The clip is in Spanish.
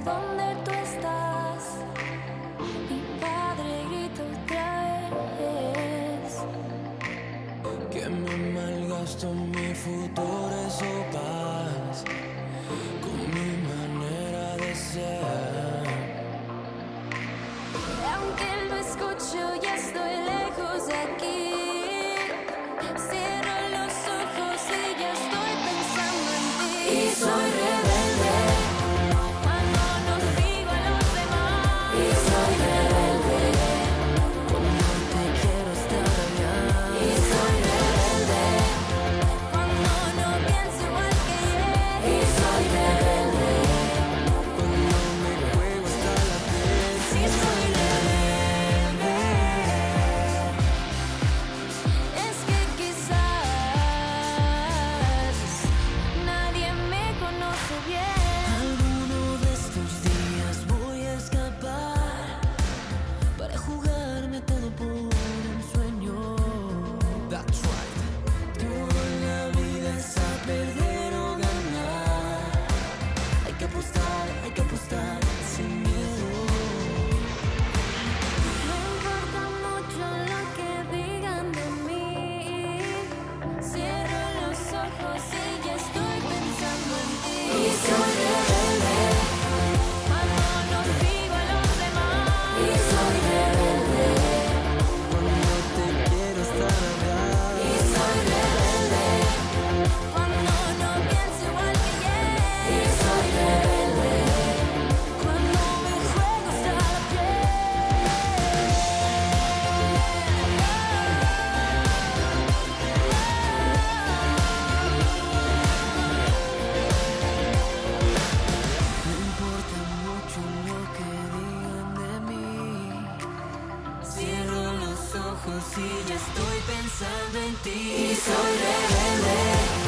dónde tú estás. Mi padre grita otra vez que me malgasto mi futuro o paz con mi manera de ser. Aunque lo escucho ya estoy lejos de aquí. Cierro los ojos y ya estoy pensando en ti. Y soy rebelde cuando no sigo a los demás. Y soy rebelde Cuando te quiero estar allá. y soy rebelde cuando no pienso igual que él. Y soy rebelde Cuando me juego hasta la piel. sí soy rebelde. Es que quizás nadie me conoce bien. Alguno de estos días voy a escapar para jugarme todo por un sueño. That's right. Toda la vida es a perder o ganar. Hay que apostar sin miedo. No importa mucho lo que digan de mí. Cierro los ojos y ya estoy pensando en ti. Y soy rebelde cuando no sigo a los demás. Y soy rebelde Cuando te quiero estar allá. y soy rebelde cuando no pienso igual que él. Y soy rebelde cuando me juego hasta la No importa mucho lo que digan de mí. Cierro los ojos y ya estoy pensando en ti. y soy rebelde